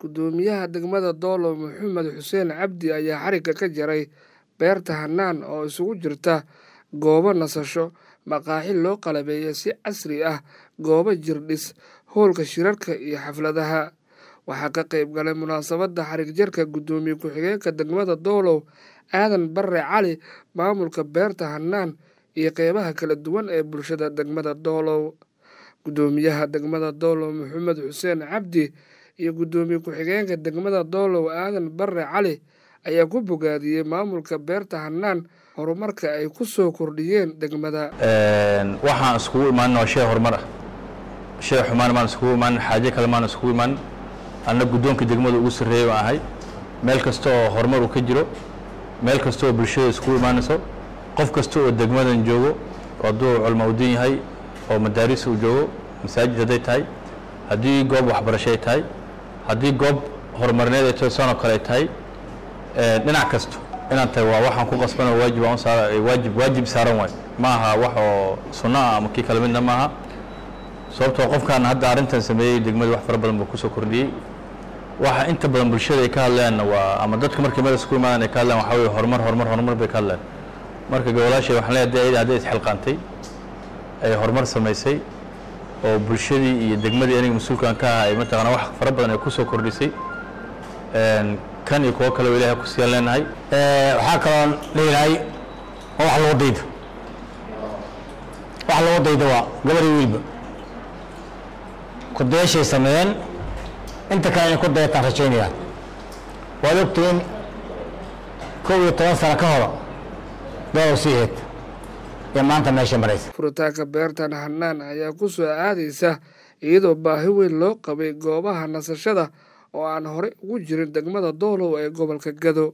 Gudoomiyaha degmada Doolo Maxamed Xuseen Cabdi ayaa xarigga ka jaray beerta Hanaan oo isugu jirta goobo nasasho, maqaaxi loo qalabeeyay si casri ah, goobo jirdhis, hoolka shirarka iyo xafladaha. Waxaa ka qayb galay munaasabadda xarig jarka gudoomiye ku-xigeenka degmada Doolo Aadan Barre Cali, maamulka beerta Hanaan iyo qeybaha kala duwan ee bulshada degmada Doolo. Gudoomiyaha degmada Doolo Maxamed Xuseen Cabdi iyo gudoomiye ku-xigeenka degmada Doolo Aadan Barre Cali ayaa ku bogaadiyey maamulka beerta Hanaan horumarka ay ku soo kordhiyeen degmada. waxaan iskugu imaan waa shay horumar ah, shay xumaan maan iskugu imaan, xaaje kale maan iskugu imaan. Anna gudoonka degmada ugu sarreeyay baan ahay. Meel kasta oo horumar uu ka jiro, meel kasta oo bulshada iskugu imaanayso, qof kasta oo degmadan joogo hadduu culmo u diin yahay oo madaaris uu joogo, masaajid hadday tahay, haddii goob waxbarasho ay tahay, haddii goob horumarineed ay tahay sanoo kale ay tahay, dhinac kasta inaan tahay waa waxaan ku qasbana waajib aan saaray, waajib saaran waay maaha wax oo sunno ah ama kii kale midna maaha. Sababtoo qofkan hadda arrintan sameeyay degmada wax fara badan buu ku soo kordhiyay. Waxa inta badan bulshada ay ka hadlayaan waa ama dadka markii meel isku imaadaan ay ka hadlayaan waxa weeye horumar bay ka hadlayaan. Marka gobolaashay waxaan leeyahay hadday isxilqaantay ay horumar samaysay oo bulshadii iyo degmadii aniga mas'uulkan ka ahaa ay mataqaana wax fara badan ay ku soo kordhisay. kan iyo kuwa kale oo Ilaahay ku siiyay leenahay. waxaa kaloo leeyahay oo wax loo daydo waa gabar iyo wiilba ku dayashay sameeyeen inta kale inay ku dayataan rajaynaya. waad ogtiin 11 sano ka hor Doolo sii heed iyo maanta meesha maraysa. Furitaanka beertan Hanaan ayaa ku soo aadaysa iyadoo baahi weyn loo qabay goobaha nasashada oo aan hore ugu jirin degmada Doolo ee gobolka Gado.